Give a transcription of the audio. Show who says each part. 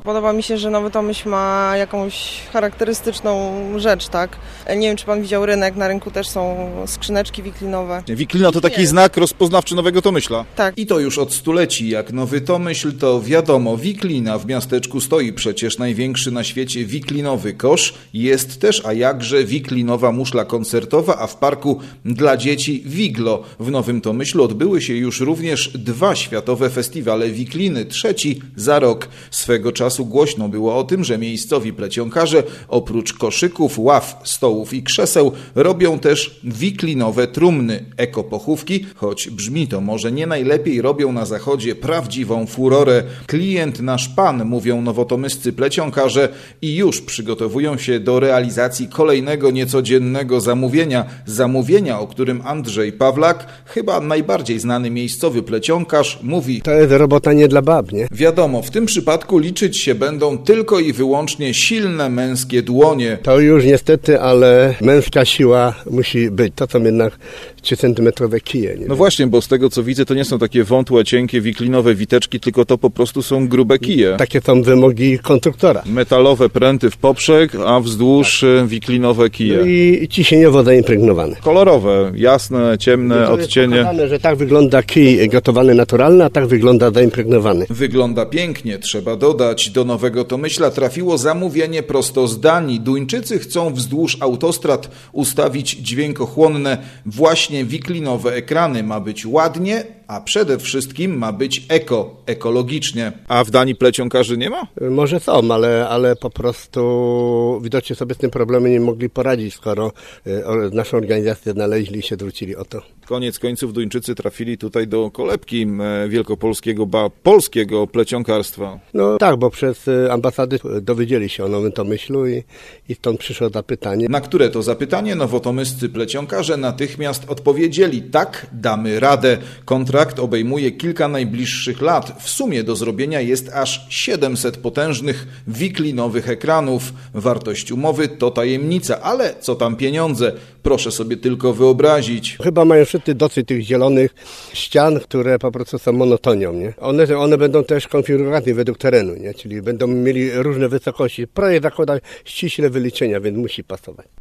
Speaker 1: Podoba mi się, że Nowy Tomyśl ma jakąś charakterystyczną rzecz, tak? Nie wiem, czy pan widział rynek, na rynku też są skrzyneczki wiklinowe.
Speaker 2: Wiklina to taki znak rozpoznawczy Nowego Tomyśla.
Speaker 1: Tak.
Speaker 2: I to już od stuleci. Jak Nowy Tomyśl, to wiadomo, wiklina. W miasteczku stoi przecież największy na świecie wiklinowy kosz. Jest też, a jakże, wiklinowa muszla koncertowa, a w parku dla dzieci Wiglo. W Nowym Tomyślu odbyły się już również 2 światowe festiwale wikliny, 3 za rok. Swego czasu głośno było o tym, że miejscowi plecionkarze oprócz koszyków, ław, stołów i krzeseł robią też wiklinowe trumny, ekopochówki, choć brzmi to może nie najlepiej, robią na zachodzie prawdziwą furorę. Klient nasz pan, mówią nowotomyscy plecionkarze i już przygotowują się do realizacji kolejnego niecodziennego zamówienia, o którym Andrzej Pawlak, chyba najbardziej znany miejscowy plecionkarz, mówi:
Speaker 3: to jest robota nie dla bab, nie?
Speaker 2: Wiadomo, w tym przypadku liczyć się będą tylko i wyłącznie silne męskie dłonie.
Speaker 3: To już niestety, ale męska siła musi być. To są jednak 3-centymetrowe kije. Nie?
Speaker 2: No właśnie, bo z tego co widzę, to nie są takie wątłe, cienkie, wiklinowe witeczki, tylko to po prostu są grube kije.
Speaker 3: Takie są wymogi konstruktora.
Speaker 2: Metalowe pręty w poprzek, a wzdłuż wiklinowe kije.
Speaker 3: No i ciśnieniowo zaimpregnowane.
Speaker 2: Kolorowe, jasne, ciemne,
Speaker 3: to
Speaker 2: odcienie.
Speaker 3: Jest pokazane, że tak wygląda kij gotowany naturalny, a tak wygląda zaimpregnowany.
Speaker 2: Wygląda pięknie, trzeba dodać. Do Nowego Tomyśla trafiło zamówienie prosto z Danii. Duńczycy chcą wzdłuż autostrad ustawić dźwiękochłonne właśnie wiklinowe ekrany. Ma być ładnie, a przede wszystkim ma być ekologicznie. A w Danii plecionkarzy nie ma?
Speaker 3: Może są, ale po prostu widocznie sobie z tym problemem nie mogli poradzić, skoro naszą organizację znaleźli i się zwrócili o to.
Speaker 2: Koniec końców Duńczycy trafili tutaj do kolebki wielkopolskiego, polskiego plecionkarstwa.
Speaker 3: No tak, bo przez ambasady dowiedzieli się o Nowym Tomyślu i stąd przyszło zapytanie.
Speaker 2: Na które to zapytanie nowotomyscy plecionkarze natychmiast odpowiedzieli: tak, damy radę. Kontrakt obejmuje kilka najbliższych lat. W sumie do zrobienia jest aż 700 potężnych wiklinowych ekranów. Wartość umowy to tajemnica, ale co tam pieniądze? Proszę sobie tylko wyobrazić.
Speaker 3: Chyba mają wszyscy dosyć tych zielonych ścian, które po prostu są monotonią, nie? One będą też konfigurowane według terenu, nie? Czyli będą mieli różne wysokości. Projekt zakłada ściśle wyliczenia, więc musi pasować.